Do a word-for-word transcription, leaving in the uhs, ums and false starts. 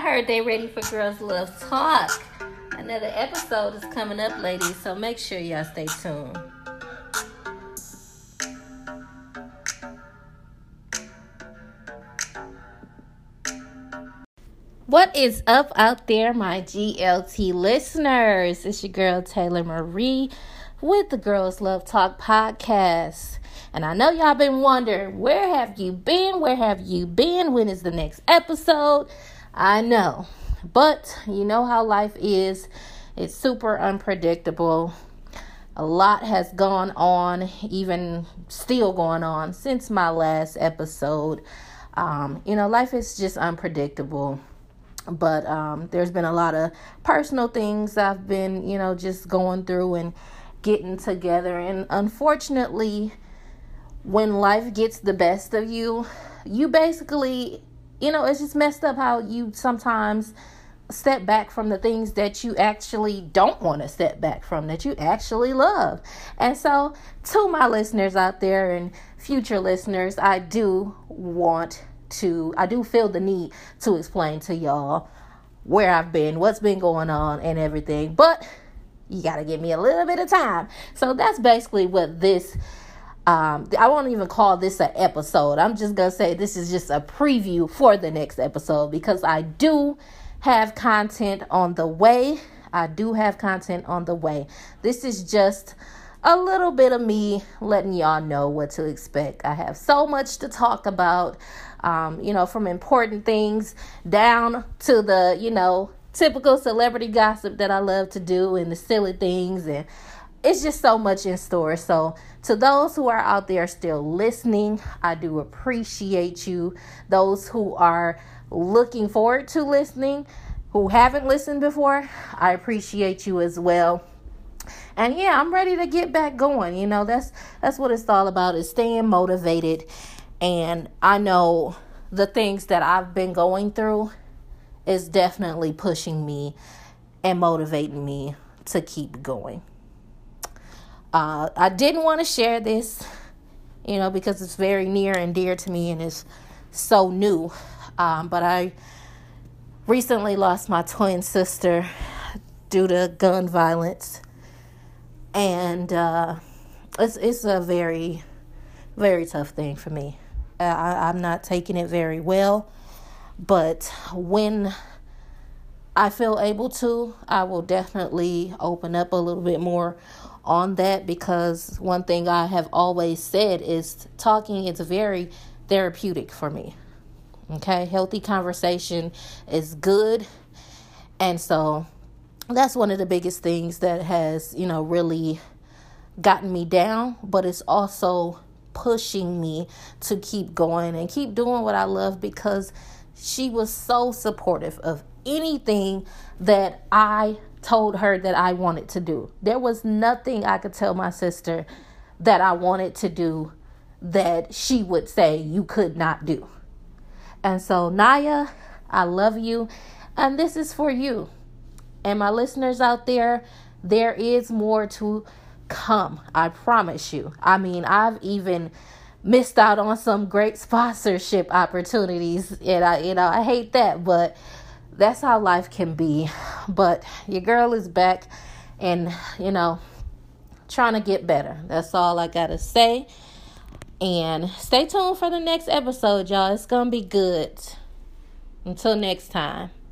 heard they ready for Girls Love Talk. Another episode is coming up, ladies, so make sure y'all stay tuned. What is up out there, my G L T listeners? It's your girl, Taylor Marie, with the Girls Love Talk podcast. And I know y'all been wondering, where have you been? Where have you been? When is the next episode? I know. But you know how life is. It's super unpredictable. A lot has gone on, even still going on, since my last episode. Um, you know, life is just unpredictable. But um, there's been a lot of personal things I've been, you know, just going through and getting together. And unfortunately, when life gets the best of you, you basically, you know, it's just messed up how you sometimes step back from the things that you actually don't want to step back from, that you actually love. And so to my listeners out there and future listeners, I do want to, I do feel the need to explain to y'all where I've been, what's been going on and everything. But you got to give me a little bit of time. So that's basically what this Um, I won't even call this an episode. I'm just going to say this is just a preview for the next episode, because I do have content on the way. I do have content on the way. This is just a little bit of me letting y'all know what to expect. I have so much to talk about, um, you know, from important things down to the, you know, typical celebrity gossip that I love to do and the silly things, and it's just so much in store. So to those who are out there still listening, I do appreciate you. Those who are looking forward to listening, who haven't listened before, I appreciate you as well. And yeah, I'm ready to get back going. You know, that's that's what it's all about, is staying motivated. And I know the things that I've been going through is definitely pushing me and motivating me to keep going. Uh, I didn't want to share this, you know, because it's very near and dear to me and it's so new. Um, but I recently lost my twin sister due to gun violence. And uh, it's, it's a very, very tough thing for me. I, I'm not taking it very well. But when I feel able to, I will definitely open up a little bit more on that, because one thing I have always said is talking is very therapeutic for me. Okay, healthy conversation is good. And so that's one of the biggest things that has, you know, really gotten me down, but it's also pushing me to keep going and keep doing what I love, because she was so supportive of anything that I told her that I wanted to do. There was nothing I could tell my sister that I wanted to do that she would say you could not do. And so, Naya, I love you, and this is for you. And my listeners out there, there is more to come. I promise you. I mean, I've even missed out on some great sponsorship opportunities, and I, you know, I hate that, but that's how life can be. But your girl is back and, you know, trying to get better. That's all I got to say. And stay tuned for the next episode, y'all. It's going to be good. Until next time.